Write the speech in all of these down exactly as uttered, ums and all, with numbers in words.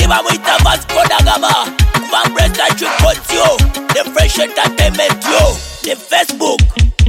bamuita Vasco da Gama kuva Bresta Chikotio the fresh entertainment yo the Facebook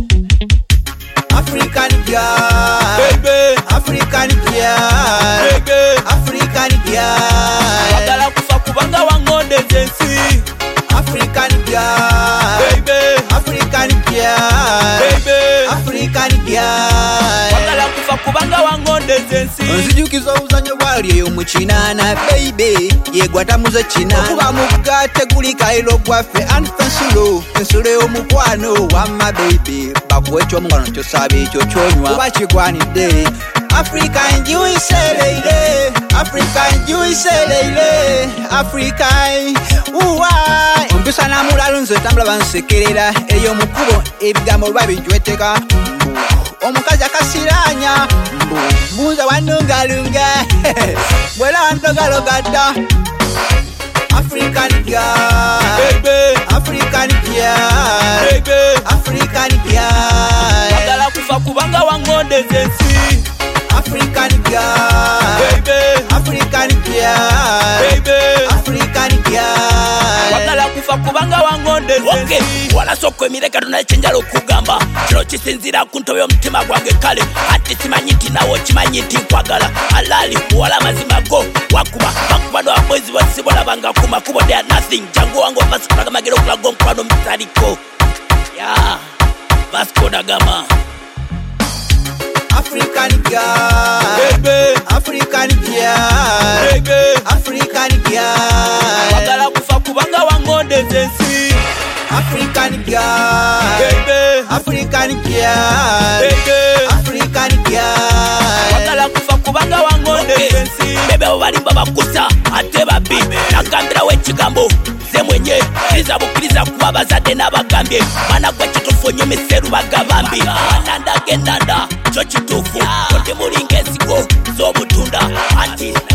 African girl baby African girl baby African girl Bagala kufa kubanga wangonde zensi African girl baby African girl baby African girl Bagala kufa kubanga wangonde zensi Onzijukiza uzanyo bwali eyo mukinana baby yegwata muze kina kuba mugate guli kailo gwaffe anfensulo ensulo y'omukwano wamma baby bakuwecho omungano kyo sabe ekyo kyonywa kuba kigwanidde African juice leile African juice leile African uwa ompisa na mulalo nze tambula bansekerera eyo mukubo ebigambo lwa bijweteka omukazi akasiranya mbuza wanungalunga bwela wantogalogadda African girl baby African girl baby African girl Bagala kufa kubanga wangonde zensi African girl baby African girl baby African girl Bagala kufa kubanga wangonde zensi okay. Wala soko emireka tunachenjala okugamba kino kisinzira ku ntobe y'omutima gwange kale ati simanyiti nawo kimanyiti nkwagala alali wala mazima go wakuba bakuba no abozi basibola banga kuma kubo there nothing jango wango Vasco da Gama gero kulago mkwano mtariko yeah Vasco da Gama African girl baby African girl baby African girl Bagala kufa kubanga wangonde zensi African girl baby African girl baby African girl Bagala kufa kubanga wangonde zensi bebe balimba bakusa ate babi nakambira wekigambo ze mwenye kriza bukiriza kuba bazadde n'abagambye mana gwe kitufu nnyo miseru bagabambi ananda gendanda kyo kitufu kote mulinga ensigo z'obutunda anti